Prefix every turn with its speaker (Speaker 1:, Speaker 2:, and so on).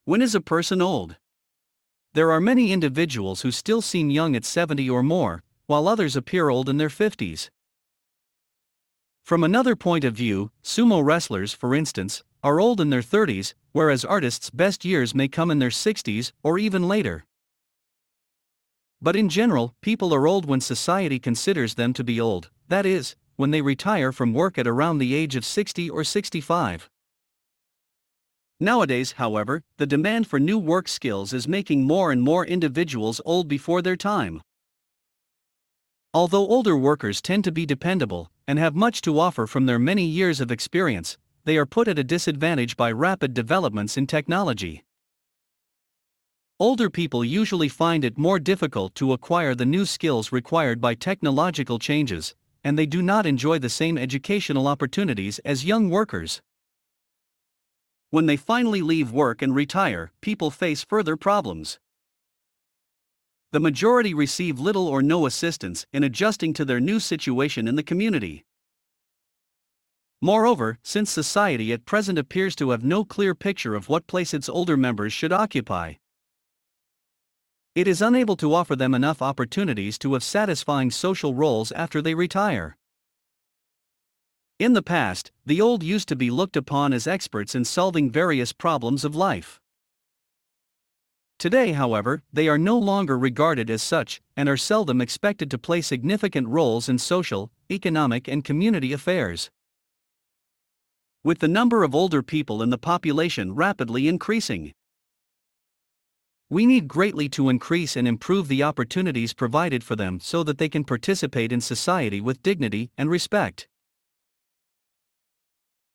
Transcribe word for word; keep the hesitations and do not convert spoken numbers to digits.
Speaker 1: When is a person old? There are many individuals who still seem young at seventy or more, while others appear old in their fifties. From another point of view, sumo wrestlers, for instance, are old in their thirties, whereas artists' best years may come in their sixties or even later. But in general, people are old when society considers them to be old, that is, when they retire from work at around the age of sixty or sixty-five. Nowadays, however, the demand for new work skills is making more and more individuals old before their time. Although older workers tend to be dependable and have much to offer from their many years of experience, they are put at a disadvantage by rapid developments in technology. Older people usually find it more difficult to acquire the new skills required by technological changes, and they do not enjoy the same educational opportunities as young workers. When they finally leave work and retire, people face further problems. The majority receive little or no assistance in adjusting to their new situation in the community. Moreover, since society at present appears to have no clear picture of what place its older members should occupy, it is unable to offer them enough opportunities to have satisfying social roles after they retire. In the past, the old used to be looked upon as experts in solving various problems of life. Today, however, they are no longer regarded as such, and are seldom expected to play significant roles in social, economic, and community affairs. With the number of older people in the population rapidly increasing, we need greatly to increase and improve the opportunities provided for them so that they can participate in society with dignity and respect.